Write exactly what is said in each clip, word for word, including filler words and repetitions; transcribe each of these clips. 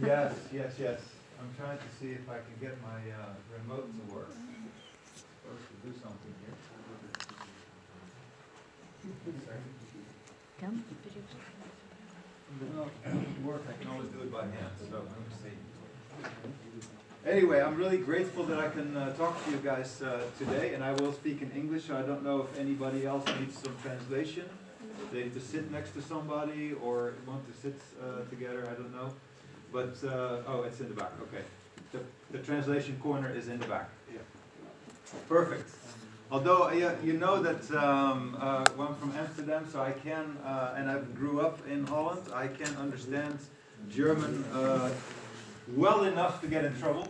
Yes, yes, yes. I'm trying to see if I can get my uh, remote to work. Supposed to do something here. Come. No, it doesn't work. I can always do it by hand. So let me see. Anyway, I'm really grateful that I can uh, talk to you guys uh, today, and I will speak in English. So I don't know if anybody else needs some translation. They need to sit next to somebody or want to sit uh, together. I don't know. But, uh, oh, it's in the back. Okay. The, the translation corner is in the back. Yeah. Perfect. Although, uh, yeah, you know that um, uh, well, I'm from Amsterdam, so I can, uh, and I grew up in Holland, I can understand German uh, well enough to get in trouble.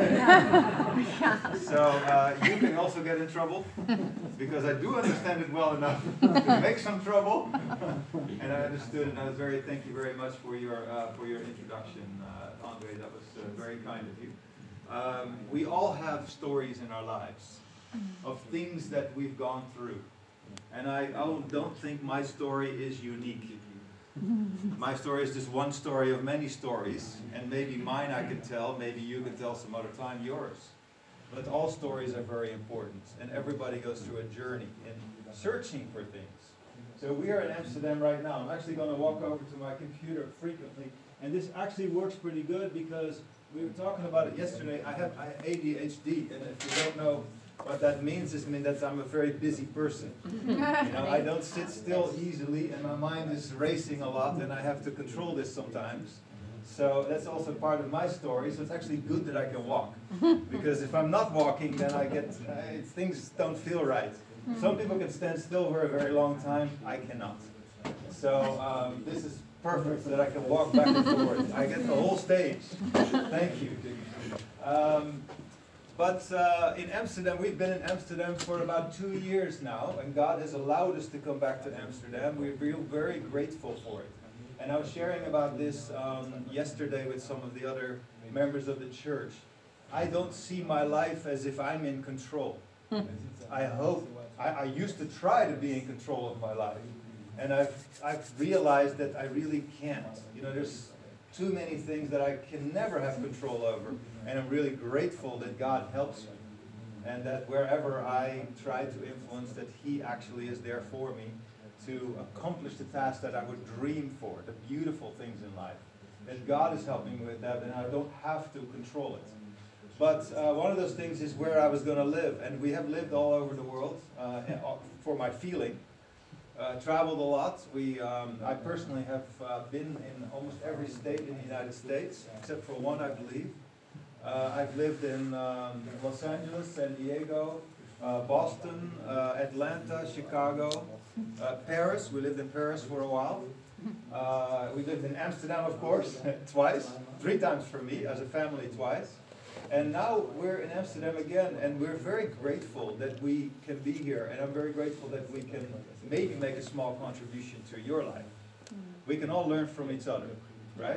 So uh, you can also get in trouble, because I do understand it well enough to make some trouble. And I understood, and I was very, thank you very much for your, uh, for your introduction, uh, Andre. That was uh, very kind of you. Um, we all have stories in our lives of things that we've gone through. And I, I don't think my story is unique. My story is just one story of many stories, and maybe mine I can tell, maybe you can tell some other time yours. But all stories are very important, and everybody goes through a journey in searching for things. So we are in Amsterdam right now. I'm actually going to walk over to my computer frequently, and this actually works pretty good because we were talking about it yesterday. I have A D H D, and if you don't know what that means, is mean that I'm a very busy person. You know, I don't sit still easily, and my mind is racing a lot, and I have to control this sometimes. So that's also part of my story. So it's actually good that I can walk, because if I'm not walking, then I get uh, things don't feel right. Some people can stand still for a very long time. I cannot. So um, this is perfect, so that I can walk back and forth. I get the whole stage. Thank you. Um, But uh, in Amsterdam, we've been in Amsterdam for about two years now, and God has allowed us to come back to Amsterdam. We feel very grateful for it. And I was sharing about this um, yesterday with some of the other members of the church. I don't see my life as if I'm in control. I hope, I, I used to try to be in control of my life. And I've, I've realized that I really can't. You know, there's too many things that I can never have control over. And I'm really grateful that God helps me. And that wherever I try to influence, that He actually is there for me to accomplish the task that I would dream for, the beautiful things in life. That God is helping me with that, and I don't have to control it. But uh, one of those things is where I was going to live. And we have lived all over the world, uh, for my feeling. Uh, traveled a lot. We, um, I personally have uh, been in almost every state in the United States, except for one, I believe. Uh, I've lived in um, Los Angeles, San Diego, uh, Boston, uh, Atlanta, Chicago, uh, Paris. We lived in Paris for a while. Uh, we lived in Amsterdam, of course, twice, three times for me, as a family twice. And now we're in Amsterdam again, and we're very grateful that we can be here. And I'm very grateful that we can maybe make a small contribution to your life. We can all learn from each other, right?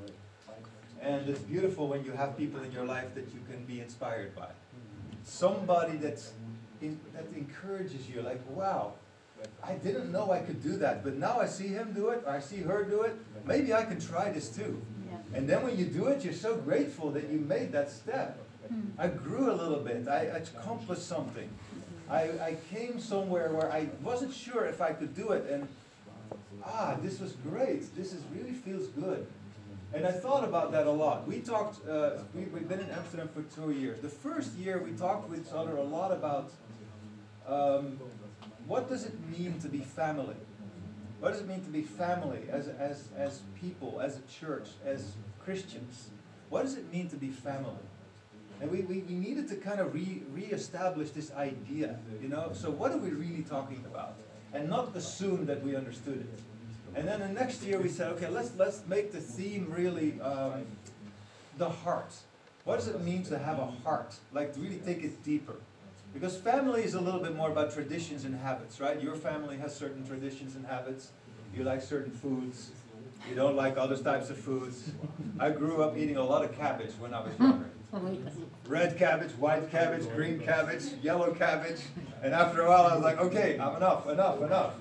And it's beautiful when you have people in your life that you can be inspired by. Somebody that's in, that encourages you, like, wow, I didn't know I could do that, but now I see him do it, or I see her do it, maybe I can try this too. And then when you do it, you're so grateful that you made that step. I grew a little bit, I accomplished something. I, I came somewhere where I wasn't sure if I could do it, and ah, this was great, this is really feels good. And I thought about that a lot. We talked, uh, we, we've been in Amsterdam for two years. The first year we talked with each other a lot about um, what does it mean to be family? What does it mean to be family as, as, as people, as a church, as Christians? What does it mean to be family? And we, we, we needed to kind of re, re-establish this idea, you know? So what are we really talking about? And not assume that we understood it. And then the next year we said, okay, let's, let's make the theme really um, the heart. What does it mean to have a heart? Like to really take it deeper. Because family is a little bit more about traditions and habits, right? Your family has certain traditions and habits. You like certain foods. You don't like other types of foods. I grew up eating a lot of cabbage when I was younger. Red cabbage, white cabbage, green cabbage, yellow cabbage. And after a while I was like, okay, I'm enough, enough, enough.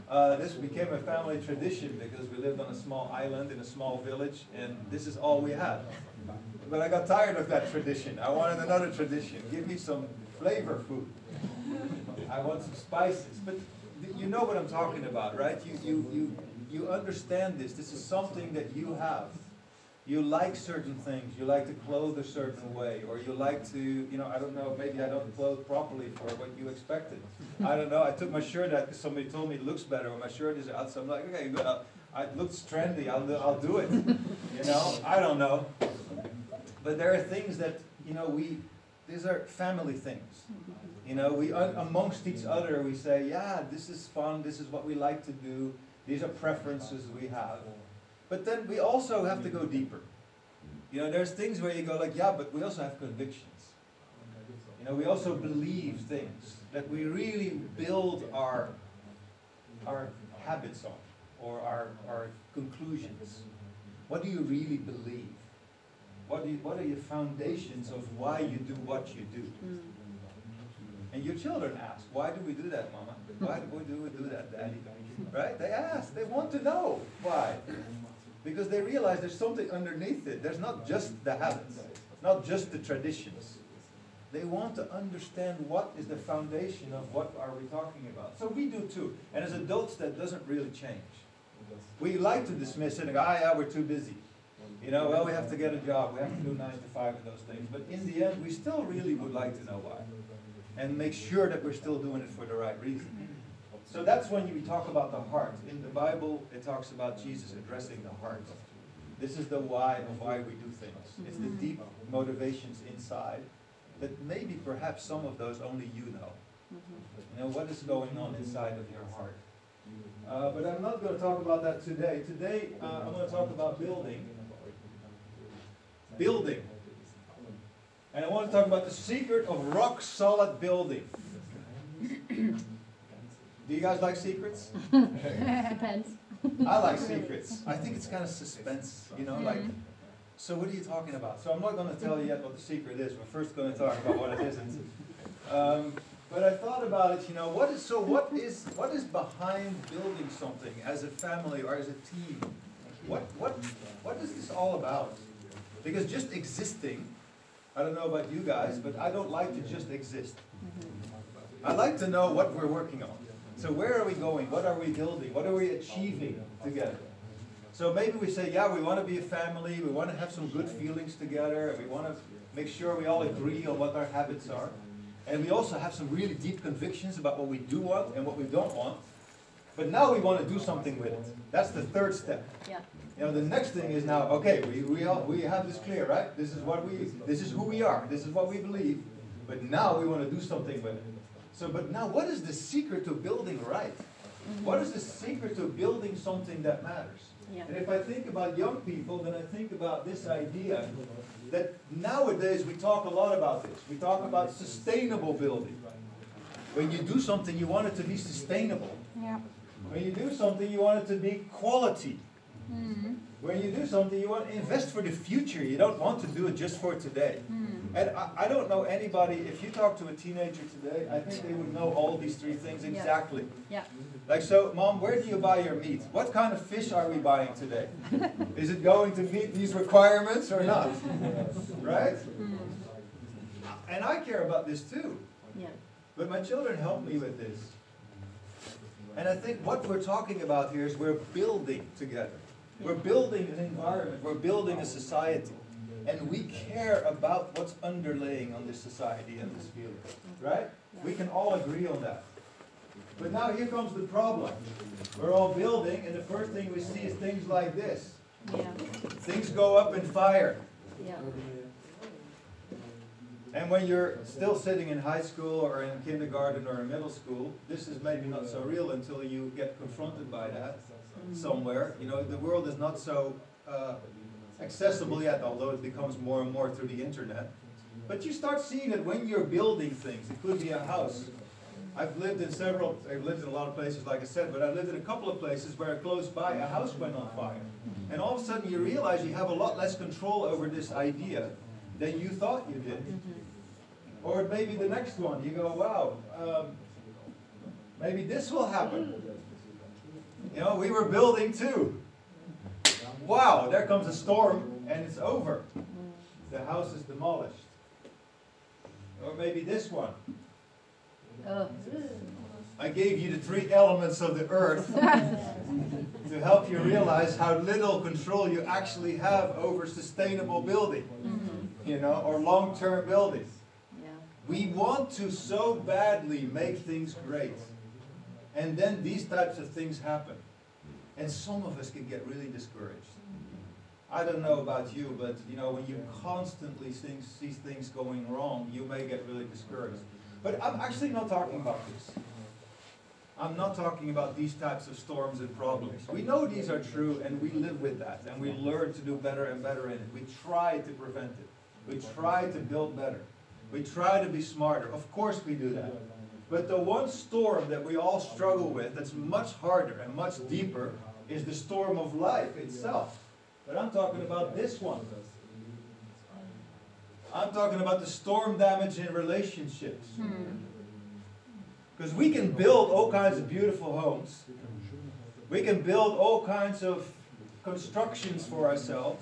Uh, this became a family tradition because we lived on a small island in a small village, and this is all we had. But I got tired of that tradition. I wanted another tradition. Give me some flavor food. I want some spices. But you know what I'm talking about, right? You, you, you, you understand this. This is something that you have. You like certain things. You like to clothe a certain way. Or you like to, you know, I don't know, maybe I don't clothe properly for what you expected. I don't know. I took my shirt out because somebody told me it looks better when my shirt is out. So I'm like, okay, good. I'll, it looks trendy. I'll do, I'll do it. You know, I don't know. But there are things that, you know, we, these are family things. You know, we, amongst each other, we say, yeah, this is fun. This is what we like to do. These are preferences we have. But then we also have to go deeper. You know, there's things where you go like, yeah, but we also have convictions. You know, we also believe things that we really build our, our habits on, or our, our conclusions. What do you really believe? What, do you, what are your foundations of why you do what you do? And your children ask, why do we do that, Mama? Why do we do that, Daddy? Right? They ask. They want to know why. Because they realize there's something underneath it. There's not just the habits, not just the traditions. They want to understand what is the foundation of what are we talking about. So we do too. And as adults, that doesn't really change. We like to dismiss it and go, ah, yeah, we're too busy. You know, well, we have to get a job. We have to do nine to five and those things. But in the end, we still really would like to know why. And make sure that we're still doing it for the right reason. So that's when we talk about the heart. In the Bible, it talks about Jesus addressing the heart. This is the why of why we do things. It's the deep motivations inside that maybe perhaps some of those only you know. You know, what is going on inside of your heart? Uh, but I'm not going to talk about that today. Today, uh, I'm going to talk about building. Building. And I want to talk about the secret of rock-solid building. Do you guys like secrets? Depends. I like secrets. I think it's kind of suspense, you know, like, so what are you talking about? So I'm not going to tell you yet what the secret is. We're first going to talk about what it isn't. Um, but I thought about it, you know, what is, so what is, what is behind building something as a family or as a team? What, what, what is this all about? Because just existing, I don't know about you guys, but I don't like to just exist. I like to know what we're working on. So where are we going? What are we building? What are we achieving together? So maybe we say, yeah, we want to be a family. We want to have some good feelings together. And we want to make sure we all agree on what our habits are. And we also have some really deep convictions about what we do want and what we don't want. But now we want to do something with it. That's the third step. Yeah. You know, the next thing is now, okay, we, we, all, we have this clear, right? This is what we, this is who we are. This is what we believe. But now we want to do something with it. So, but now what is the secret to building right? Mm-hmm. What is the secret to building something that matters? Yeah. And if I think about young people, then I think about this idea that nowadays we talk a lot about this. We talk about sustainable building. When you do something, you want it to be sustainable. Yeah. When you do something, you want it to be quality. Mm-hmm. When you do something, you want to invest for the future. You don't want to do it just for today. Mm-hmm. And I, I don't know anybody, if you talk to a teenager today, I think they would know all these three things exactly. Yeah. Like, so, Mom, where do you buy your meat? What kind of fish are we buying today? Is it going to meet these requirements or not? Right? Mm-hmm. And I care about this too. Yeah. But my children help me with this. And I think what we're talking about here is we're building together. We're building an environment. We're building a society. And we care about what's underlaying on this society and this feeling. Right? We can all agree on that. But now here comes the problem. We're all building, and the first thing we see is things like this. Yeah. Things go up in fire. Yeah. And when you're still sitting in high school or in kindergarten or in middle school, this is maybe not so real until you get confronted by that somewhere. You know, the world is not so uh, accessible yet, although it becomes more and more through the internet. But you start seeing it when you're building things. It could be a house. I've lived in several, I've lived in a lot of places, like I said, but I lived in a couple of places where close by a house went on fire. And all of a sudden you realize you have a lot less control over this idea than you thought you did. Or maybe the next one, you go, wow, um, maybe this will happen. You know, we were building too. Wow, there comes a storm and it's over. The house is demolished. Or maybe this one. Oh. I gave you the three elements of the earth to help you realize how little control you actually have over sustainable building, mm-hmm. you know, or long-term buildings. Yeah. We want to so badly make things great. And then these types of things happen. And some of us can get really discouraged. I don't know about you, but you know, when you constantly see, see things going wrong, you may get really discouraged. But I'm actually not talking about this. I'm not talking about these types of storms and problems. We know these are true and we live with that and we learn to do better and better in it. We try to prevent it. We try to build better. We try to be smarter. Of course we do that. But the one storm that we all struggle with that's much harder and much deeper is the storm of life itself. But I'm talking about this one. I'm talking about the storm damage in relationships. Because we can build all kinds of beautiful homes. We can build all kinds of constructions for ourselves.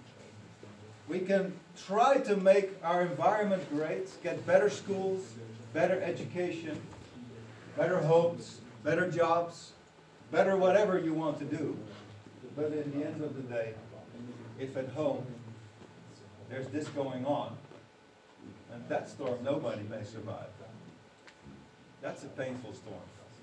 We can try to make our environment great, get better schools, better education, better homes, better jobs, better whatever you want to do. But in the end of the day, if at home there's this going on, and that storm nobody may survive. That's a painful storm.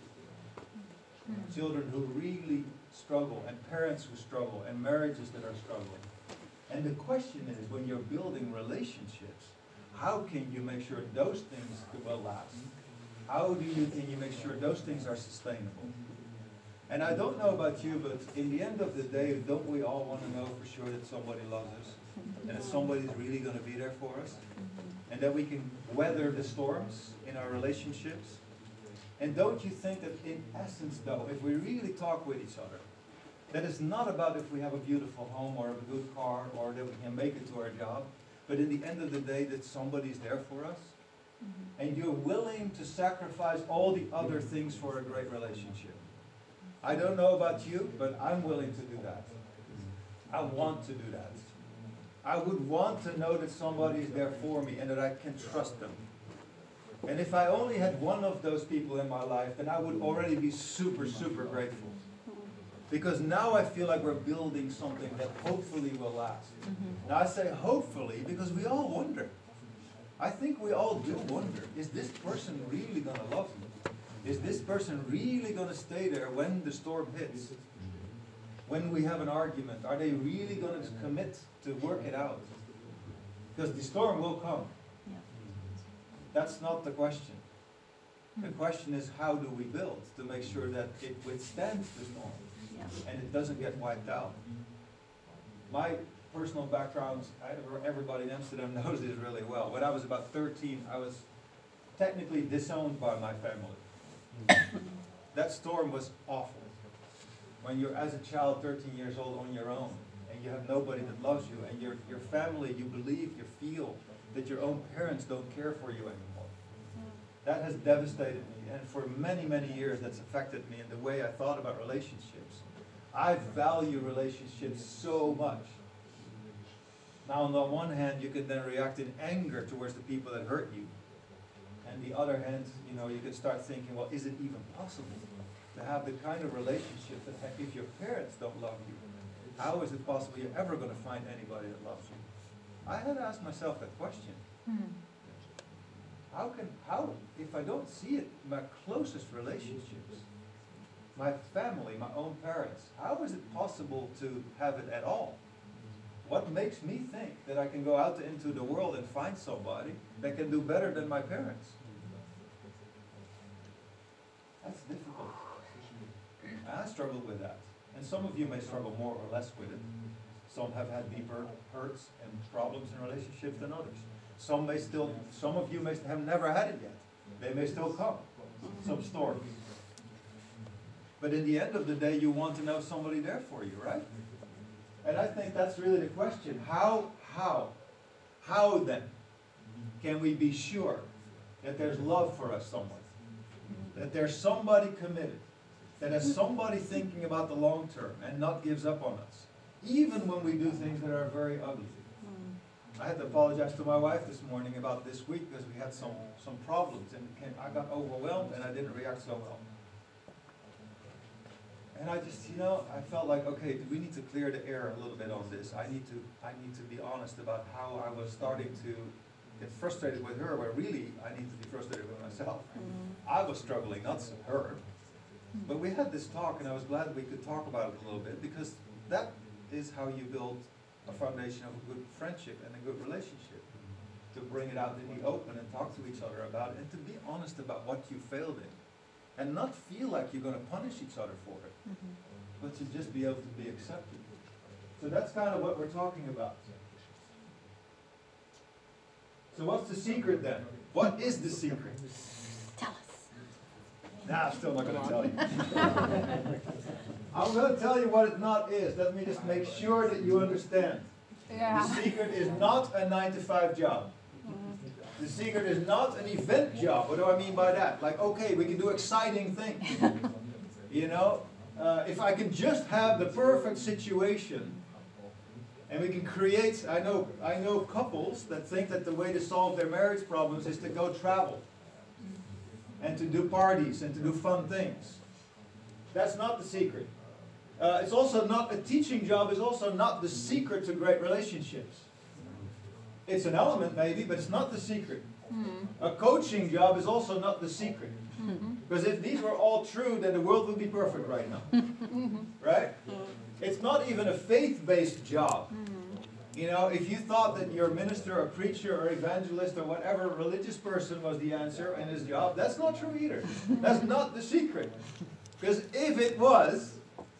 Children who really struggle, and parents who struggle, and marriages that are struggling. And the question is, when you're building relationships, how can you make sure those things will last? How do you, can you make sure those things are sustainable? And I don't know about you, but in the end of the day, don't we all want to know for sure that somebody loves us? And that somebody's really going to be there for us? And that we can weather the storms in our relationships? And don't you think that in essence, though, if we really talk with each other, that it's not about if we have a beautiful home or a good car or that we can make it to our job, but in the end of the day that somebody's there for us, mm-hmm. and you're willing to sacrifice all the other things for a great relationship. I don't know about you, but I'm willing to do that. I want to do that. I would want to know that somebody is there for me and that I can trust them. And if I only had one of those people in my life, then I would already be super, super grateful. Because now I feel like we're building something that hopefully will last. Mm-hmm. Now I say hopefully because we all wonder. I think we all do wonder, is this person really going to love me? Is this person really going to stay there when the storm hits? When we have an argument, are they really going to commit to work it out? Because the storm will come. That's not the question. The question is, how do we build to make sure that it withstands the storm and it doesn't get wiped out? My personal background, I, everybody in Amsterdam knows this really well. When I was about thirteen, I was technically disowned by my family. That storm was awful. When you're, as a child, thirteen years old on your own, and you have nobody that loves you, and your, your family, you believe, you feel that your own parents don't care for you anymore. That has devastated me, and for many, many years that's affected me in the way I thought about relationships. I value relationships so much. Now, on the one hand, you can then react in anger towards the people that hurt you. And the other hand, you know, you can start thinking, well, is it even possible to have the kind of relationship that if your parents don't love you, how is it possible you're ever going to find anybody that loves you? I had to ask myself that question. Hmm. How can, how, if I don't see it in my closest relationships, my family, my own parents, how is it possible to have it at all? What makes me think that I can go out into the world and find somebody that can do better than my parents? That's difficult. And I struggle with that. And some of you may struggle more or less with it. Some have had deeper hurts and problems in relationships than others. Some may still, some of you may have never had it yet. They may still come, some storms. But in the end of the day, you want to know somebody there for you, right? And I think that's really the question. How, how, how then can we be sure that there's love for us somewhere? That there's somebody committed that has somebody thinking about the long term and not gives up on us, even when we do things that are very ugly. I had to apologize to my wife this morning about this week because we had some, some problems and it came, I got overwhelmed and I didn't react so well. And I just, you know, I felt like, okay, we need to clear the air a little bit on this. I need to, I need to be honest about how I was starting to get frustrated with her, where really I need to be frustrated with myself. Mm-hmm. I was struggling, not her. But we had this talk, and I was glad we could talk about it a little bit, because that is how you build a foundation of a good friendship and a good relationship. To bring it out in the open and talk to each other about it, and to be honest about what you failed in. And not feel like you're going to punish each other for it, mm-hmm. but to just be able to be accepted. So that's kind of what we're talking about. So what's the secret then? What is the secret? Tell us. Nah, I'm still not going to tell you. I'm going to tell you what it not is. Let me just make sure that you understand. Yeah. The secret is not a nine to five job. The secret is not an event job. What do I mean by that? Like, okay, we can do exciting things. You know, uh, if I can just have the perfect situation, and we can create, I know, I know couples that think that the way to solve their marriage problems is to go travel, and to do parties, and to do fun things. That's not the secret. Uh, it's also not, a teaching job is also not the secret to great relationships. It's an element maybe, but it's not the secret. Mm-hmm. A coaching job is also not the secret. Mm-hmm. Because if these were all true, then the world would be perfect right now. Mm-hmm. Right? Mm-hmm. It's not even a faith-based job. Mm-hmm. You know, if you thought that your minister or preacher or evangelist or whatever religious person was the answer in his job, that's not true either. That's not the secret. Because if it was,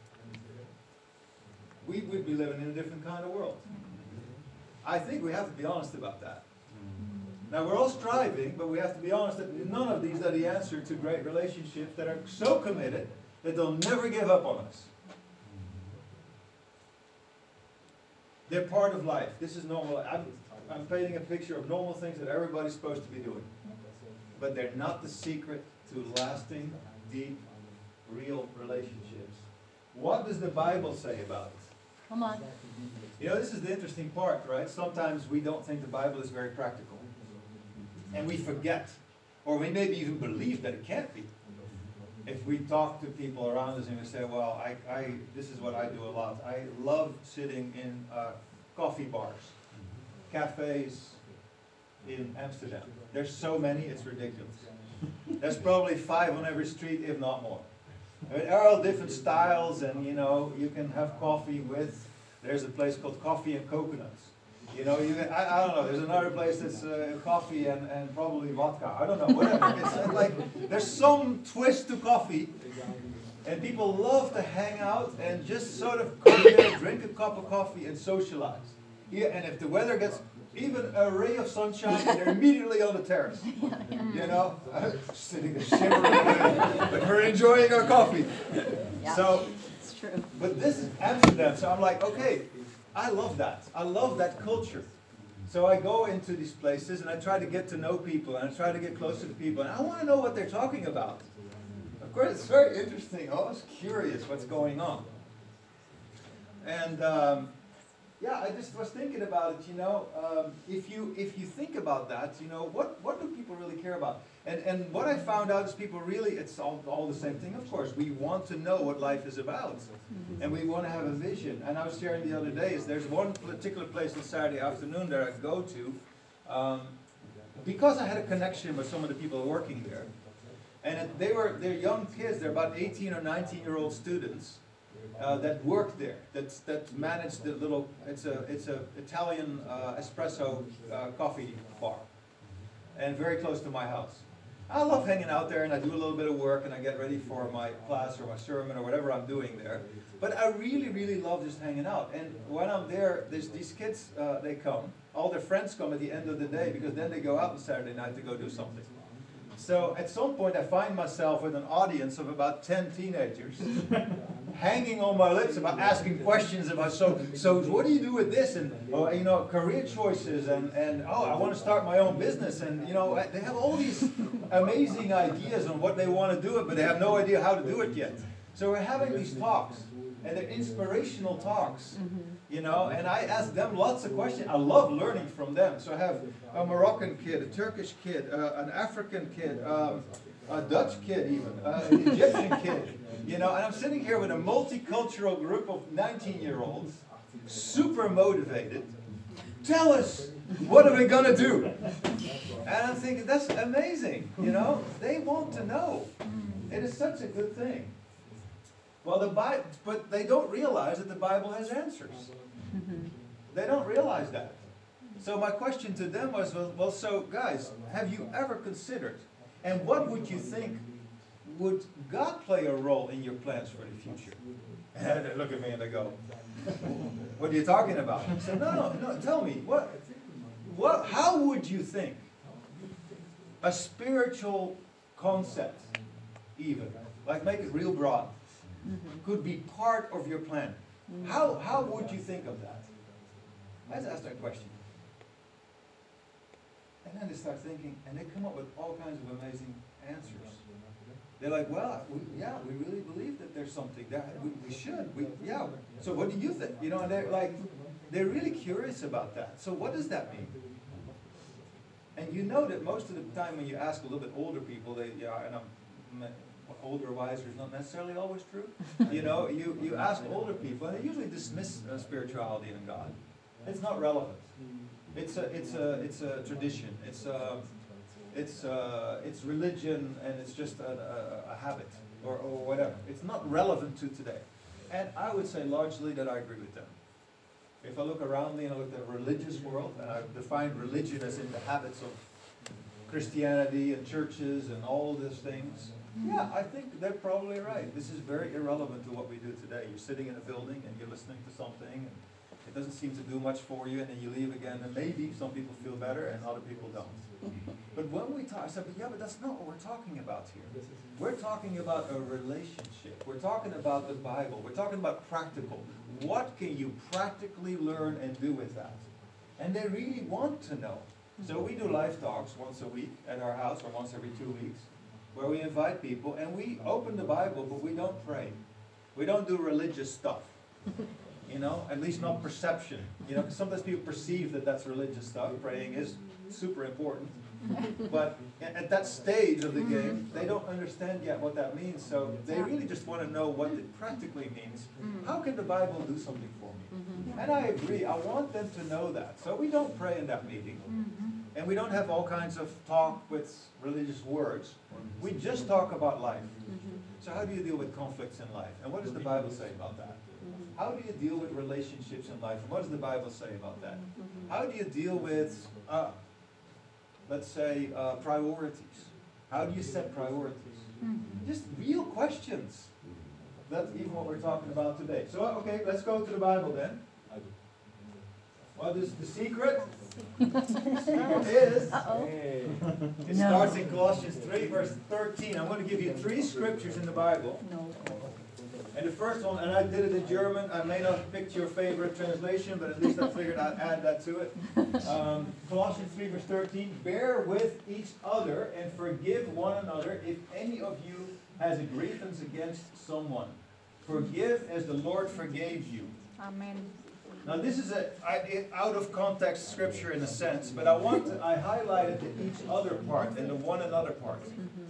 we would be living in a different kind of world. I think we have to be honest about that. Now, we're all striving, but we have to be honest that none of these are the answer to great relationships that are so committed that they'll never give up on us. They're part of life. This is normal. I'm, I'm painting a picture of normal things that everybody's supposed to be doing. But they're not the secret to lasting, deep, real relationships. What does the Bible say about it? Come on. You know, this is the interesting part, right? Sometimes we don't think the Bible is very practical. And we forget. Or we maybe even believe that it can't be. If we talk to people around us and we say, well, I, I, this is what I do a lot. I love sitting in uh, coffee bars, cafes in Amsterdam. There's so many, it's ridiculous. There's probably five on every street, if not more. I mean, there are all different styles, and you know, you can have coffee with, there's a place called Coffee and Coconuts. You know, you can, I, I don't know, there's another place that's uh, coffee and, and probably vodka. I don't know, whatever. It's uh, like, there's some twist to coffee, and people love to hang out and just sort of come there, drink a cup of coffee and socialize. Yeah, and if the weather gets even a ray of sunshine, they're immediately on the terrace. You know, sitting there shivering, but we're enjoying our coffee. Yeah, so, it's true. But this is Amsterdam, so I'm like, okay, I love that. I love that culture. So I go into these places and I try to get to know people and I try to get closer to people, and I want to know what they're talking about. Of course, it's very interesting. I was curious what's going on. And um, yeah, I just was thinking about it, you know, um, if you if you think about that, you know, what, what do people really care about? And and what I found out is people really, it's all, all the same thing, of course. We want to know what life is about. Mm-hmm. And we want to have a vision. And I was sharing the other day, is there's one particular place on Saturday afternoon that I go to, um, because I had a connection with some of the people working there. And it, they were, they're young kids, they're about eighteen or nineteen year old students. Uh, that work there, that that manage the little, it's a it's a Italian uh, espresso uh, coffee bar, and very close to my house. I love hanging out there, and I do a little bit of work, and I get ready for my class or my sermon or whatever I'm doing there. But I really, really love just hanging out. And when I'm there, there's these kids, uh, they come. All their friends come at the end of the day, because then they go out on Saturday night to go do something. So at some point I find myself with an audience of about ten teenagers hanging on my lips about asking questions about, so so what do you do with this, and oh, you know, career choices, and, and oh, I want to start my own business, and you know, they have all these amazing ideas on what they want to do it, but they have no idea how to do it yet. So we're having these talks, and they're inspirational talks, you know, and I ask them lots of questions. I love learning from them. So I have a Moroccan kid, a Turkish kid, uh, an African kid, um, a Dutch kid even, uh, an Egyptian kid, you know, and I'm sitting here with a multicultural group of nineteen-year-olds, super motivated. Tell us, what are we going to do? And I'm thinking, that's amazing, you know, they want to know. It is such a good thing. Well, the Bible, but they don't realize that the Bible has answers. They don't realize that. So my question to them was, well, well, so guys, have you ever considered, and what would you think, would God play a role in your plans for the future? And they look at me and they go, what are you talking about? I said, no, no, no, tell me, what, what, how would you think a spiritual concept, even, like make it real broad, could be part of your plan? How, how would you think of that? Let's ask that question. And then they start thinking, and they come up with all kinds of amazing answers. They're like, well, we, yeah, we really believe that there's something there. We, we should. We, yeah. So what do you think? You know, and they're like, they're really curious about that. So what does that mean? And you know that most of the time when you ask a little bit older people, they, yeah, and I'm, older wiser is not necessarily always true. You know, you, you ask older people, and they usually dismiss uh, spirituality and God. It's not relevant. It's a, it's a, it's a tradition. It's a, it's a, it's religion, and it's just a, a, a habit, or, or whatever. It's not relevant to today. And I would say largely that I agree with them. If I look around me and I look at the religious world, and I define religion as in the habits of Christianity and churches and all these things, yeah, I think they're probably right. This is very irrelevant to what we do today. You're sitting in a building and you're listening to something, and it doesn't seem to do much for you, and then you leave again, and maybe some people feel better and other people don't. But when we talk, I said, but yeah, but that's not what we're talking about here. We're talking about a relationship. We're talking about the Bible. We're talking about practical. What can you practically learn and do with that? And they really want to know. So we do live talks once a week at our house, or once every two weeks, where we invite people, and we open the Bible, but we don't pray. We don't do religious stuff. You know, at least not perception. You know, because sometimes people perceive that that's religious stuff. Praying is super important. But at that stage of the game, they don't understand yet what that means. So they really just want to know what it practically means. How can the Bible do something for me? And I agree. I want them to know that. So we don't pray in that meeting. And we don't have all kinds of talk with religious words. We just talk about life. So how do you deal with conflicts in life? And what does the Bible say about that? How do you deal with relationships in life? And what does the Bible say about that? How do you deal with, uh, let's say, uh, priorities? How do you set priorities? Just real questions. That's even what we're talking about today. So, okay, let's go to the Bible then. What is the secret? The secret is, Uh-oh. it starts in Colossians three, verse thirteen. I'm going to give you three scriptures in the Bible. No. And the first one, and I did it in German. I may not have picked your favorite translation, but at least I figured I'd add that to it. Um, Colossians three, verse thirteen. Bear with each other and forgive one another if any of you has a grievance against someone. Forgive as the Lord forgave you. Amen. Now this is a I, out of context scripture in a sense, but I want to, I highlighted the each other part and the one another part.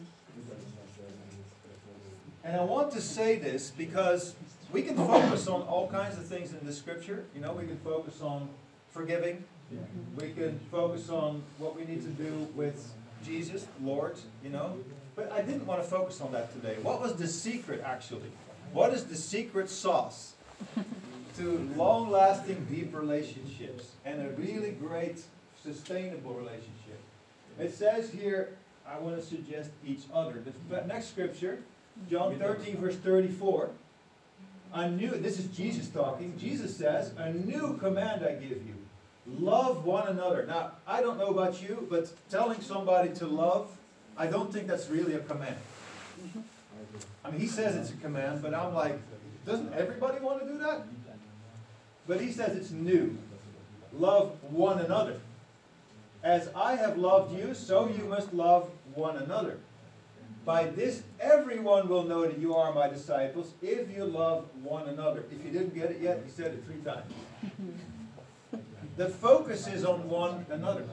And I want to say this because we can focus on all kinds of things in the scripture. You know, we can focus on forgiving. We can focus on what we need to do with Jesus, Lord, you know. But I didn't want to focus on that today. What was the secret, actually? What is the secret sauce to long-lasting, deep relationships and a really great, sustainable relationship? It says here, I want to suggest each other. The next scripture, John thirteen, verse thirty-four. A new, this is Jesus talking. Jesus says, a new command I give you. Love one another. Now, I don't know about you, but telling somebody to love, I don't think that's really a command. I mean, he says it's a command, but I'm like, doesn't everybody want to do that? But he says it's new. Love one another. As I have loved you, so you must love one another. By this, everyone will know that you are my disciples if you love one another. If you didn't get it yet, he said it three times. The focus is on one another.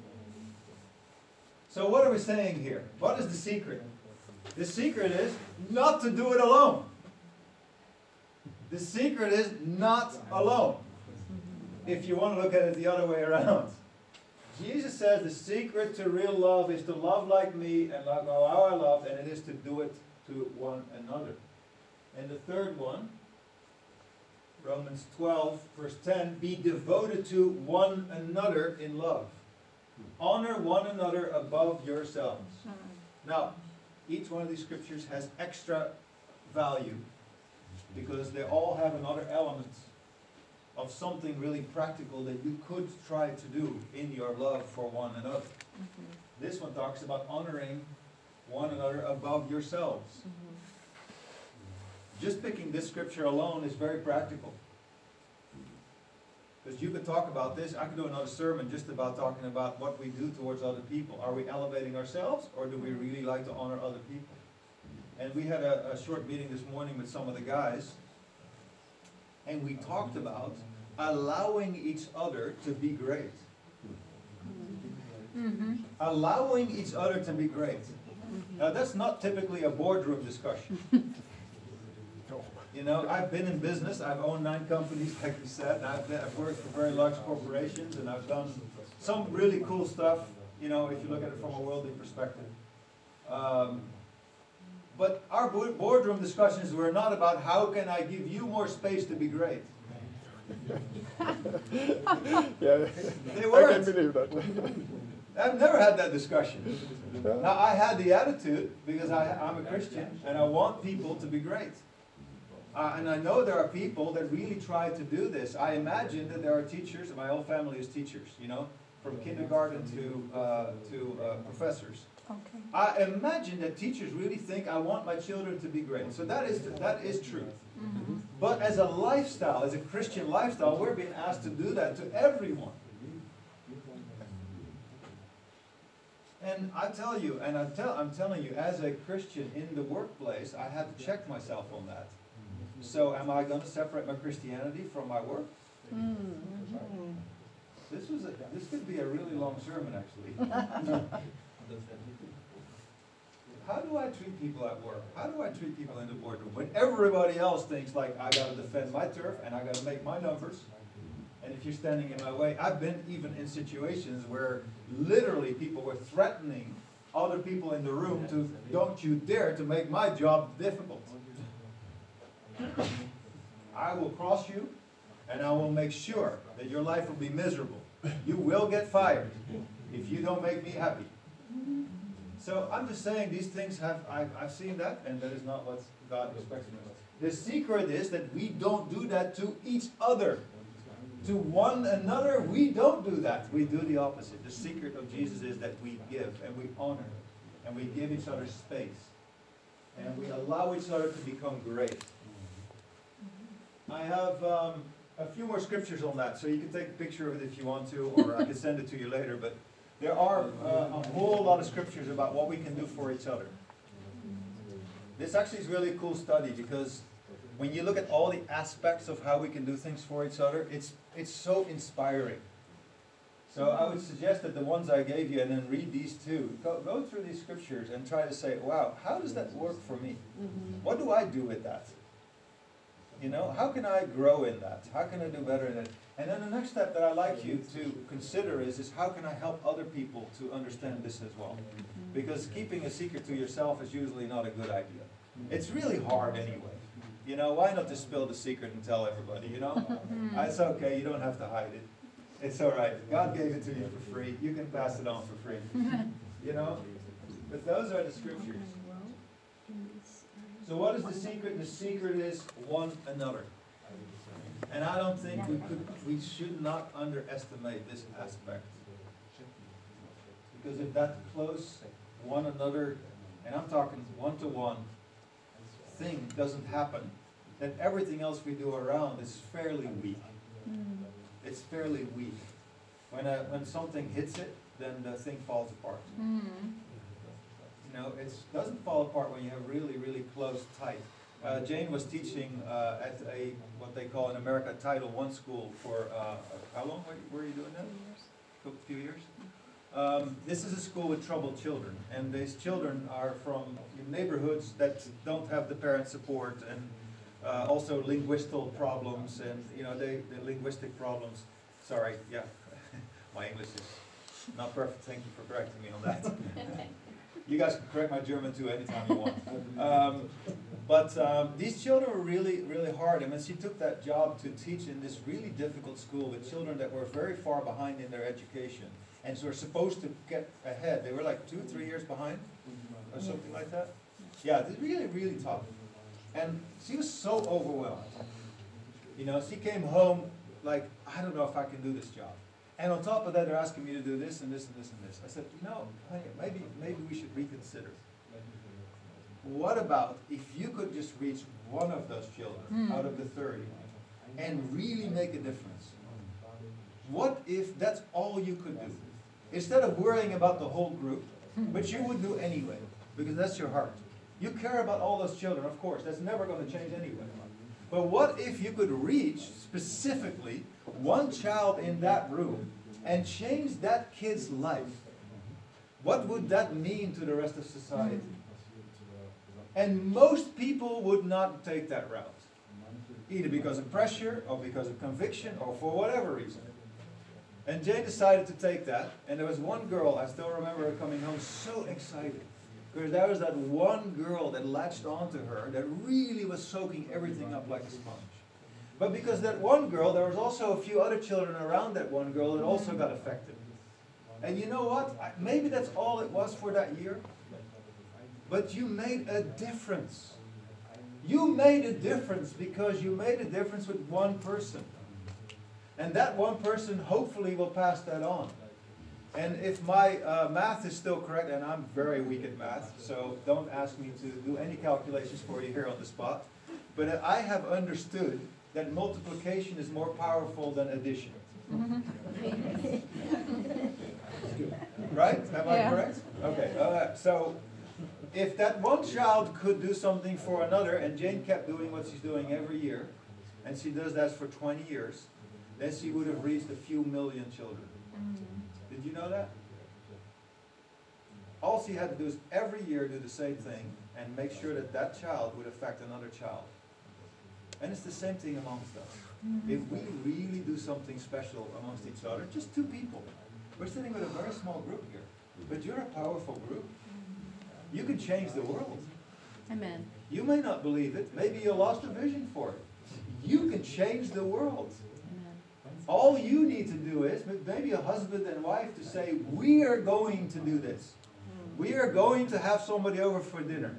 So what are we saying here? What is the secret? The secret is not to do it alone. The secret is not alone. If you want to look at it the other way around. Jesus says the secret to real love is to love like me and love how I love, and it is to do it to one another. And the third one, Romans twelve, verse ten, be devoted to one another in love. Honor one another above yourselves. Now, each one of these scriptures has extra value because they all have another element of something really practical that you could try to do in your love for one another. Mm-hmm. This one talks about honoring one another above yourselves. Mm-hmm. Just picking this scripture alone is very practical. Because you could talk about this, I could do another sermon just about talking about what we do towards other people. Are we elevating ourselves, or do we really like to honor other people? And we had a, a short meeting this morning with some of the guys, and we talked about allowing each other to be great. Mm-hmm. Allowing each other to be great. Now that's not typically a boardroom discussion. You know, I've been in business, I've owned nine companies, like you said, and I've, been, I've worked for very large corporations, and I've done some really cool stuff, you know, if you look at it from a worldly perspective. Um, but our boardroom discussions were not about how can I give you more space to be great. Yeah, they weren't. I can believe that. I've never had that discussion. Now, I had the attitude, because I, I'm a Christian, and I want people to be great. Uh, and I know there are people that really try to do this. I imagine that there are teachers, and my whole family is teachers, you know, from kindergarten to, uh, to uh, professors. Okay. I imagine that teachers really think, I want my children to be great. So that is, that is true. Mm-hmm. But as a lifestyle, as a Christian lifestyle, we're being asked to do that to everyone. And I tell you, and I tell, I'm telling you, as a Christian in the workplace, I had to check myself on that. So am I going to separate my Christianity from my work? Mm-hmm. This was a, this could be a really long sermon, actually. How do I treat people at work? How do I treat people in the boardroom? When everybody else thinks like, I got to defend my turf and I got to make my numbers. And if you're standing in my way, I've been even in situations where literally people were threatening other people in the room to, don't you dare to make my job difficult. I will cross you, and I will make sure that your life will be miserable. You will get fired if you don't make me happy. So I'm just saying these things have, I've, I've seen that, and that is not what God expects from us. The secret is that we don't do that to each other. To one another, we don't do that. We do the opposite. The secret of Jesus is that we give, and we honor, and we give each other space, and we allow each other to become great. I have um, a few more scriptures on that, so you can take a picture of it if you want to, or I can send it to you later. But there are uh, a whole lot of scriptures about what we can do for each other. This actually is really a cool study, because when you look at all the aspects of how we can do things for each other, it's, it's so inspiring. So I would suggest that the ones I gave you, and then read these two. Go, go through these scriptures and try to say, wow, how does that work for me? What do I do with that? You know, how can I grow in that? How can I do better in it? And then the next step that I'd like you to consider is, is how can I help other people to understand this as well? Because keeping a secret to yourself is usually not a good idea. It's really hard anyway. You know, why not just spill the secret and tell everybody, you know? It's okay, you don't have to hide it. It's all right. God gave it to you for free. You can pass it on for free. You know? But those are the scriptures. So what is the secret? The secret is one another. And I don't think we could, we should not underestimate this aspect. Because if that close one another, and I'm talking one-to-one thing doesn't happen, then everything else we do around is fairly weak. It's fairly weak. When, a, when something hits it, then the thing falls apart. You know, it doesn't fall apart when you have really, really close, tight. Uh, Jane was teaching uh, at a, what they call in America, Title One school for, uh, how long were you, were you doing that? A few years. Um, this is a school with troubled children, and these children are from neighborhoods that don't have the parent support, and uh, also linguistic problems, and you know, they, the linguistic problems. Sorry, yeah, my English is not perfect. Thank you for correcting me on that. You guys can correct my German too anytime you want. Um, but um, these children were really, really hard. I mean, she took that job to teach in this really difficult school with children that were very far behind in their education. And so were supposed to get ahead. They were like two, three years behind or something like that. Yeah, it's really, really tough. And she was so overwhelmed. You know, she came home like, I don't know if I can do this job. And on top of that, they're asking me to do this and this and this and this. I said, you know, honey, maybe, maybe we should reconsider. What about if you could just reach one of those children mm. out of the thirty and really make a difference? What if that's all you could do? Instead of worrying about the whole group, which you would do anyway, because that's your heart. You care about all those children, of course. That's never going to change anyway. But what if you could reach specifically one child in that room and change that kid's life? What would that mean to the rest of society? And most people would not take that route, either because of pressure or because of conviction or for whatever reason. And Jane decided to take that, and there was one girl, I still remember her coming home so excited, because there was that one girl that latched onto her that really was soaking everything up like a sponge. But because that one girl, there was also a few other children around that one girl that also got affected. And you know what? Maybe that's all it was for that year. But you made a difference. You made a difference because you made a difference with one person. And that one person hopefully will pass that on. And if my uh, math is still correct, and I'm very weak at math, so don't ask me to do any calculations for you here on the spot, but I have understood that multiplication is more powerful than addition. Right? Am I yeah. correct? Okay. Uh, so if that one child could do something for another, and Jane kept doing what she's doing every year, and she does that for twenty years, then she would have reached a few million children. Did you know that? All she had to do is every year do the same thing and make sure that that child would affect another child. And it's the same thing amongst us. If we really do something special amongst each other, just two people. We're sitting with a very small group here, but you're a powerful group. You can change the world. Amen. You may not believe it. Maybe you lost a vision for it. You can change the world. All you need to do is, maybe a husband and wife, to say, we are going to do this. We are going to have somebody over for dinner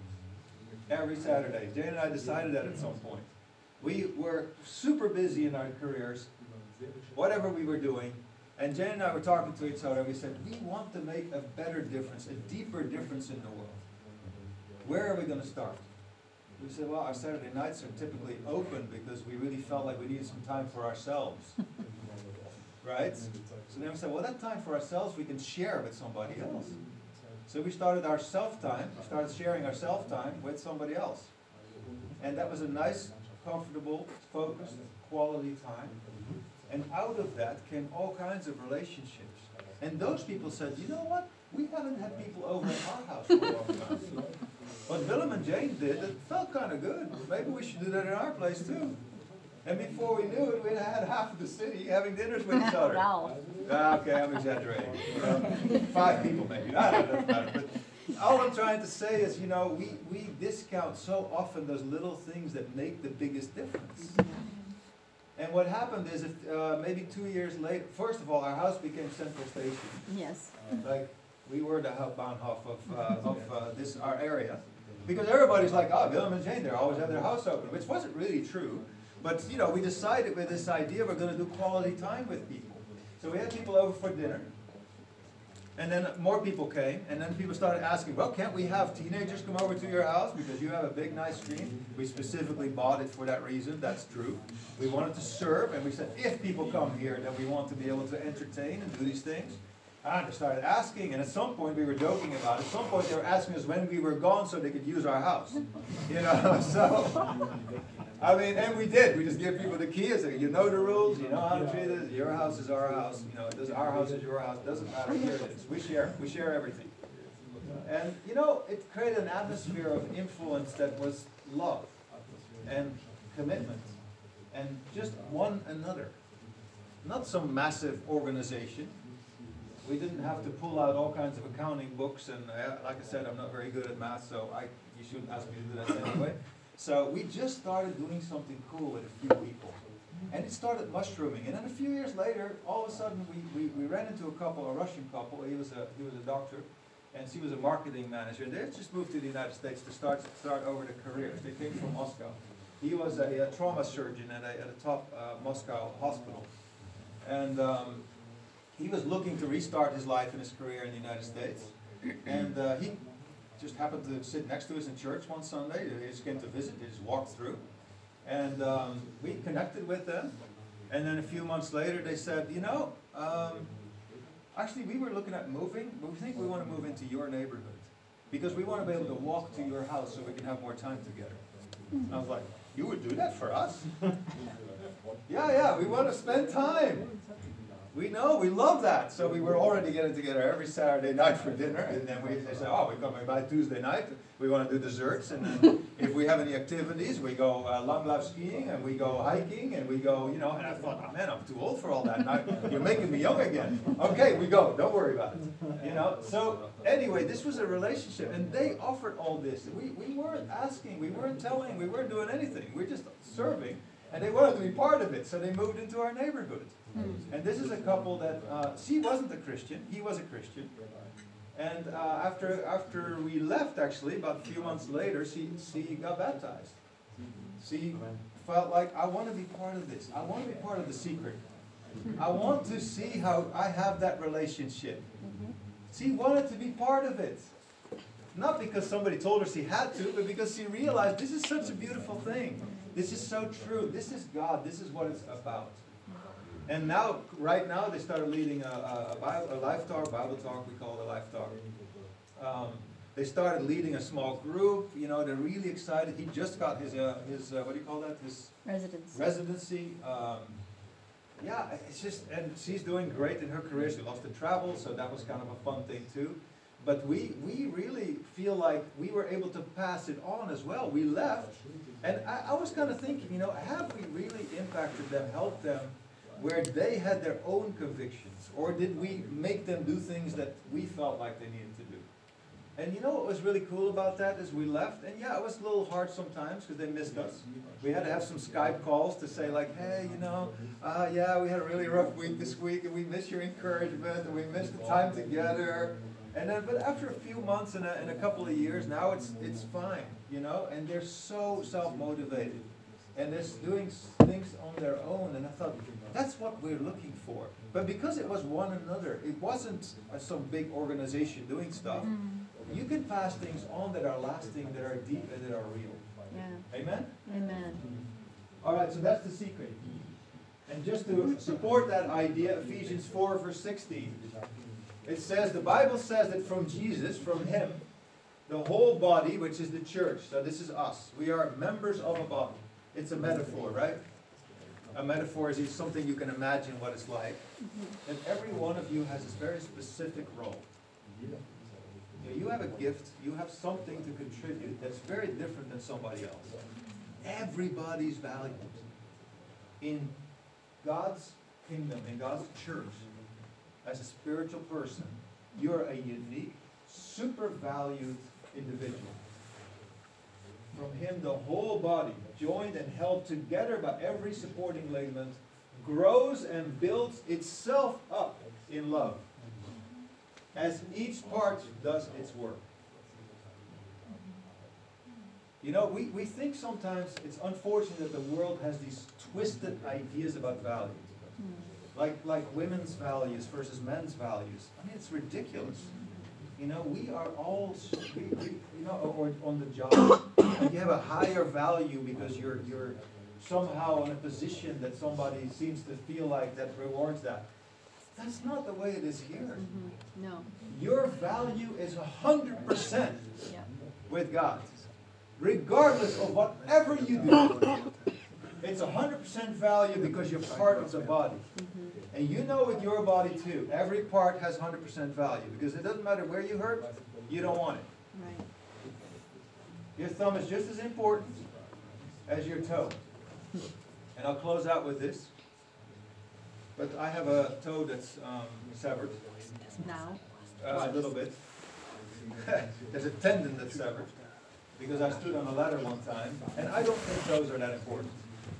every Saturday. Jane and I decided that at some point. We were super busy in our careers, whatever we were doing, and Jane and I were talking to each other. We said, we want to make a better difference, a deeper difference in the world. Where are we going to start? We said, well, our Saturday nights are typically open because we really felt like we needed some time for ourselves. Right? So then we said, well, that time for ourselves we can share with somebody else. So we started our self-time, we started sharing our self-time with somebody else. And that was a nice, comfortable, focused, quality time. And out of that came all kinds of relationships. And those people said, you know what? We haven't had people over at our house for a long time. What Willem and Jane did, it felt kind of good. Maybe we should do that in our place too. And before we knew it, we had half of the city having dinners with each other. Wow. Ah, okay, I'm exaggerating. You know, five people maybe. I don't know, doesn't matter. But all I'm trying to say is, you know, we, we discount so often those little things that make the biggest difference. And what happened is, if, uh, maybe two years later, first of all, our house became Central Station. Yes. Uh, like, we were the Hauptbahnhof of, uh, of uh, this, our area. Because everybody's like, oh, Willem and Jane, they always have their house open, which wasn't really true. But, you know, we decided with this idea we're going to do quality time with people. So we had people over for dinner. And then more people came, and then people started asking, well, can't we have teenagers come over to your house because you have a big, nice screen? We specifically bought it for that reason, that's true. We wanted to serve, and we said, if people come here, then we want to be able to entertain and do these things. And they started asking, and at some point we were joking about it. At some point they were asking us when we were gone so they could use our house. You know, so, I mean, and we did. We just give people the key and say, you know the rules, you know how to treat it. Your house is our house. You know, this, our house is your house. Doesn't matter. Here it is. We share. We share everything. And, you know, it created an atmosphere of influence that was love and commitment and just one another. Not some massive organization. We didn't have to pull out all kinds of accounting books, and uh, like I said, I'm not very good at math, so I, you shouldn't ask me to do that anyway. So we just started doing something cool with a few people. And it started mushrooming. And then a few years later, all of a sudden, we, we, we ran into a couple, a Russian couple. He was a, he was a doctor, and she was a marketing manager. And they had just moved to the United States to start, start over their careers. They came from Moscow. He was a, a trauma surgeon at a, at a top uh, Moscow hospital. And um, he was looking to restart his life and his career in the United States. And uh, he just happened to sit next to us in church one Sunday. They just came to visit. They just walked through. And um, we connected with them. And then a few months later, they said, you know, um, actually, we were looking at moving, but we think we want to move into your neighborhood. Because we want to be able to walk to your house so we can have more time together. And I was like, you would do that for us? Yeah, yeah, we want to spend time. We know, we love that. So we were already getting together every Saturday night for dinner, and then we they said, oh, we're coming by Tuesday night. We want to do desserts, and then if we have any activities, we go uh, long life skiing, and we go hiking, and we go, you know. And I thought, oh man, I'm too old for all that. And I, you're making me young again. Okay, we go. Don't worry about it. You know. So anyway, this was a relationship, and they offered all this. We we weren't asking, we weren't telling, we weren't doing anything. We were just serving, and they wanted to be part of it. So they moved into our neighborhood. And this is a couple that, uh, she wasn't a Christian, he was a Christian. And uh, after after we left, actually, about a few months later, she, she got baptized. She felt like, I want to be part of this. I want to be part of the secret. I want to see how I have that relationship. She wanted to be part of it. Not because somebody told her she had to, but because she realized this is such a beautiful thing. This is so true. This is God. This is what it's about. And now, right now, they started leading a, a, a, Bible, a life talk, Bible talk, we call it a life talk. Um, they started leading a small group, you know, they're really excited. He just got his, uh, his uh, what do you call that? His Residency. Residency. Um, yeah, it's just, and she's doing great in her career. She loves to travel, so that was kind of a fun thing too. But we, we really feel like we were able to pass it on as well. We left, and I, I was kind of thinking, you know, have we really impacted them, helped them, where they had their own convictions? Or did we make them do things that we felt like they needed to do? And you know what was really cool about that is we left, and yeah, it was a little hard sometimes because they missed us. We had to have some Skype calls to say like, hey, you know, uh, yeah, we had a really rough week this week, and we miss your encouragement, and we miss the time together. And then, but after a few months and a, and a couple of years, now it's, it's fine, you know, and they're so self-motivated. And they're doing things on their own, and I thought, that's what we're looking for. But because it was one another, it wasn't uh, some big organization doing stuff. You can pass things on that are lasting, that are deep, and that are real. Yeah. Amen? Amen. All right, so that's the secret. And just to support that idea, Ephesians four, verse sixteen, it says, the Bible says that from Jesus, from Him, the whole body, which is the church, so this is us, we are members of a body. It's a metaphor, right? A metaphor is something you can imagine what it's like. Mm-hmm. And every one of you has this very specific role. You know, you have a gift, you have something to contribute that's very different than somebody else. Everybody's valued. In God's kingdom, in God's church, as a spiritual person, you're a unique, super valued individual. From Him, the whole body, joined and held together by every supporting ligament, grows and builds itself up in love, as each part does its work. You know, we, we think sometimes it's unfortunate that the world has these twisted ideas about values. Like, like women's values versus men's values. I mean, it's ridiculous. You know, we are all, we, we, you know, or on the job, you have a higher value because you're, you're somehow in a position that somebody seems to feel like that rewards that. That's not the way it is here. Mm-hmm. No. Your value is one hundred percent Yeah. with God. Regardless of whatever you do. It's one hundred percent value because you're part of the body. Mm-hmm. And you know with your body too, every part has one hundred percent value. Because it doesn't matter where you hurt, you don't want it. Right. Your thumb is just as important as your toe. And I'll close out with this. But I have a toe that's um, severed. Now. Uh, a little bit. There's a tendon that's severed. Because I stood on a ladder one time. And I don't think toes are that important.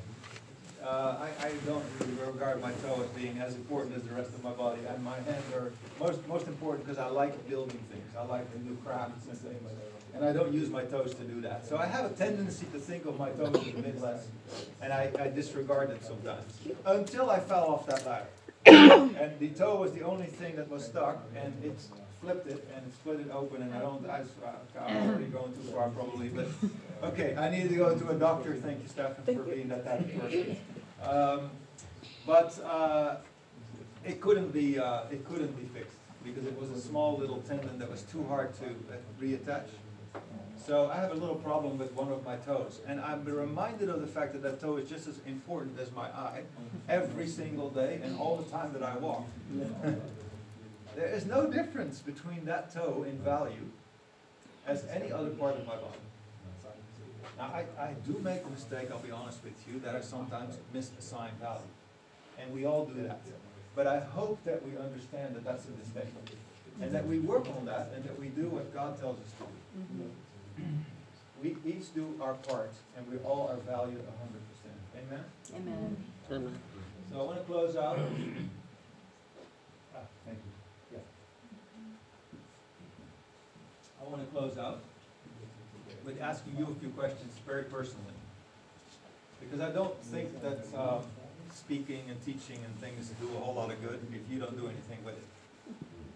Uh, I, I don't really regard my toe as being as important as the rest of my body. And my hands are most, most important because I like building things. I like to do crafts and things. And I don't use my toes to do that. So I have a tendency to think of my toes as a bit less. And I, I disregard them sometimes. Until I fell off that ladder. And the toe was the only thing that was stuck. And it flipped it and it split it open. And I don't, I, I'm already going too far probably. But okay, I needed to go to a doctor. Thank you, Stefan, for being that type of person. Um, but uh, it couldn't be, uh, it couldn't be fixed. Because it was a small little tendon that was too hard to uh, reattach. So I have a little problem with one of my toes. And I'm reminded of the fact that that toe is just as important as my eye every single day and all the time that I walk. There is no difference between that toe in value as any other part of my body. Now I, I do make a mistake, I'll be honest with you, that I sometimes misassign value. And we all do that. But I hope that we understand that that's a mistake. And that we work on that and that we do what God tells us to do. Mm-hmm. We each do our part, and we all are valued one hundred percent. Amen? Amen. Amen. So I want to close out. Ah, thank you. Yeah. I want to close out with asking you a few questions very personally. Because I don't think that um, speaking and teaching and things do a whole lot of good if you don't do anything with it.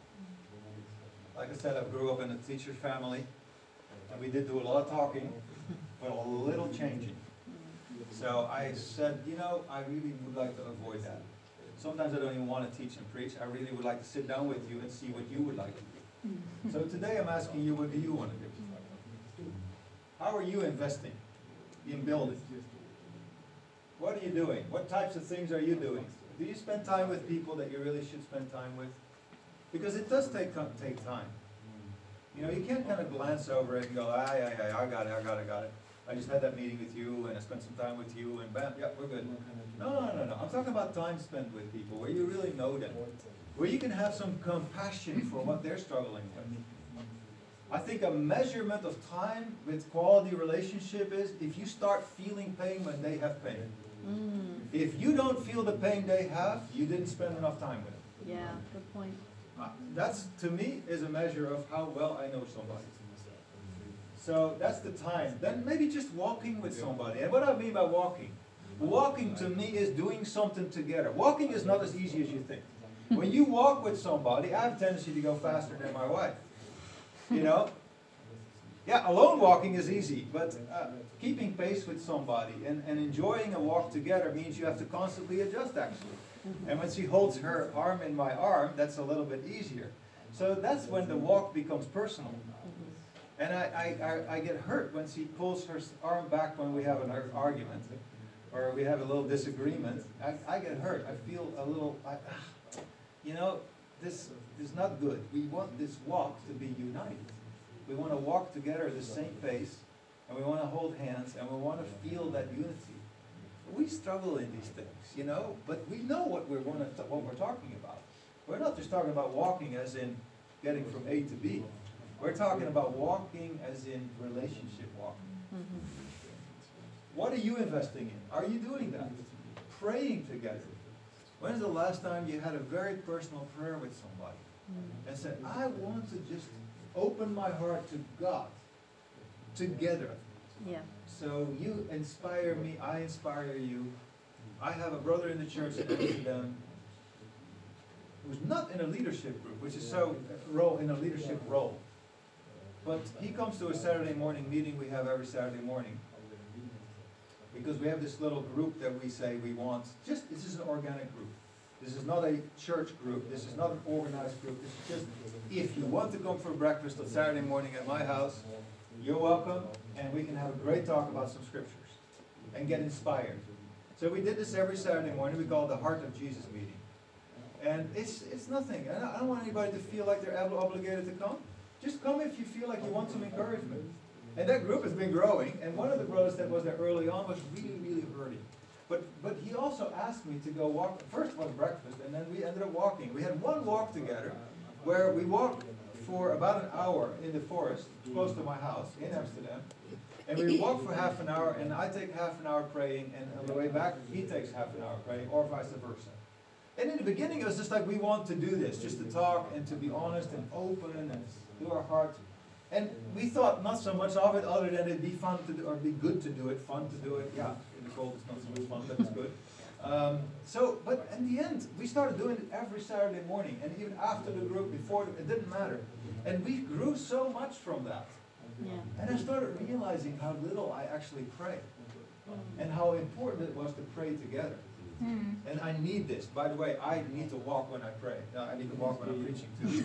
Like I said, I grew up in a teacher family. And we did do a lot of talking, but a little changing. So I said, you know, I really would like to avoid that. Sometimes I don't even want to teach and preach. I really would like to sit down with you and see what you would like to do. So today I'm asking you, what do you want to do? How are you investing in building? What are you doing? What types of things are you doing? Do you spend time with people that you really should spend time with? Because it does take, take time. You know, you can't kind of glance over it and go, ah, yeah, yeah, I got it, I got it, I got it. I just had that meeting with you, and I spent some time with you, and bam, yeah, we're good. No, no, no, no. I'm talking about time spent with people, where you really know them. Where you can have some compassion for what they're struggling with. I think a measurement of time with quality relationship is if you start feeling pain when they have pain. Mm. If you don't feel the pain they have, you didn't spend enough time with them. Yeah, good point. Uh, that's, to me, is a measure of how well I know somebody. So that's the time. Then maybe just walking with somebody. And what I mean by walking? Walking to me is doing something together. Walking is not as easy as you think. When you walk with somebody, I have a tendency to go faster than my wife. You know? Yeah, alone walking is easy, but uh, keeping pace with somebody and, and enjoying a walk together means you have to constantly adjust, actually. And when she holds her arm in my arm, that's a little bit easier. So that's when the walk becomes personal. And I, I, I, I get hurt when she pulls her arm back when we have an argument or we have a little disagreement. I, I get hurt. I feel a little, I, you know, this is not good. We want this walk to be united. We want to walk together at the same pace, and we want to hold hands, and we want to feel that unity. We struggle in these things, you know, but we know what we're going to what we're talking about. We're not just talking about walking as in getting from A to B. We're talking about walking as in relationship walking. Mm-hmm. What are you investing in? Are you doing that? Praying together. When's the last time you had a very personal prayer with somebody Mm-hmm. and said, I want to just open my heart to God together. Yeah. So you inspire me, I inspire you. I have a brother in the church in Amsterdam who's not in a leadership group, which is so role in a leadership role. But he comes to a Saturday morning meeting we have every Saturday morning. Because we have this little group that we say we want, just, this is an organic group. This is not a church group. This is not an organized group. This is just, if you want to come for breakfast on Saturday morning at my house, you're welcome, and we can have a great talk about some scriptures and get inspired. So we did this every Saturday morning. We call it the Heart of Jesus meeting. And it's it's nothing. I don't, I don't want anybody to feel like they're ob- obligated to come. Just come if you feel like you want some encouragement. And that group has been growing, and one of the brothers that was there early on was really, really hurting. But but he also asked me to go walk. First was breakfast, and then we ended up walking. We had one walk together where we walked for about an hour in the forest, close to my house in Amsterdam. And we walk for half an hour, and I take half an hour praying, and on the way back, he takes half an hour praying, or vice versa. And in the beginning, it was just like, we want to do this, just to talk and to be honest and open and do our heart. And we thought not so much of it, other than it'd be fun to do, or be good to do it, fun to do it. Yeah, in the cold it's not so much fun, but it's good. Um, so, but in the end, we started doing it every Saturday morning, and even after the group, before, it didn't matter. And we grew so much from that. Yeah. And I started realizing how little I actually pray, and how important it was to pray together. Mm. And I need this. By the way, I need to walk when I pray. No, I need to walk when I'm preaching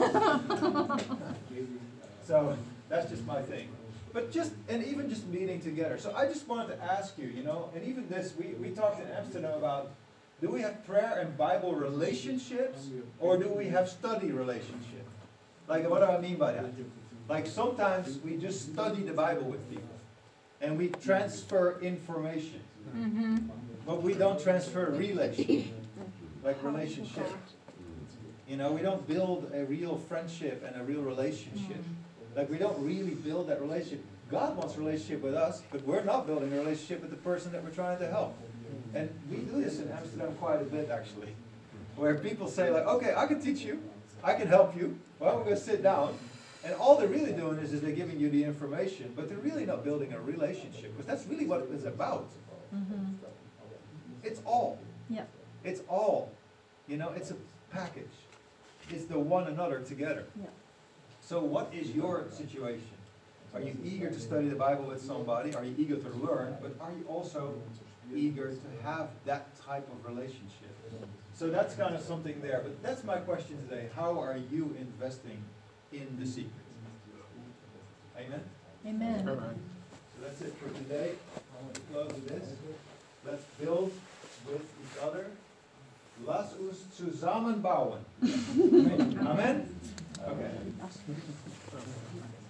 too. So that's just my thing. But just, and even just meeting together. So I just wanted to ask you, you know, and even this, we, we talked in Amsterdam about, do we have prayer and Bible relationships, or do we have study relationships? Like, what do I mean by that? Like, sometimes we just study the Bible with people, and we transfer information, Mm-hmm. but we don't transfer relation, like relationship. You know, we don't build a real friendship and a real relationship. Like, we don't really build that relationship. God wants a relationship with us, but we're not building a relationship with the person that we're trying to help. And we do this in Amsterdam quite a bit, actually, where people say, like, okay, I can teach you, I can help you, well, we're going to sit down. And all they're really doing is, is they're giving you the information, but they're really not building a relationship, because that's really what it's about. Mm-hmm. It's all. Yeah. It's all. You know, it's a package. It's the one another together. Yeah. So what is your situation? Are you eager to study the Bible with somebody? Are you eager to learn? But are you also eager to have that type of relationship? So that's kind of something there. But that's my question today. How are you investing in the secret? Amen? Amen. So that's it for today. I want to close with this. Let's build with each other. Lass uns zusammenbauen. Amen? Okay.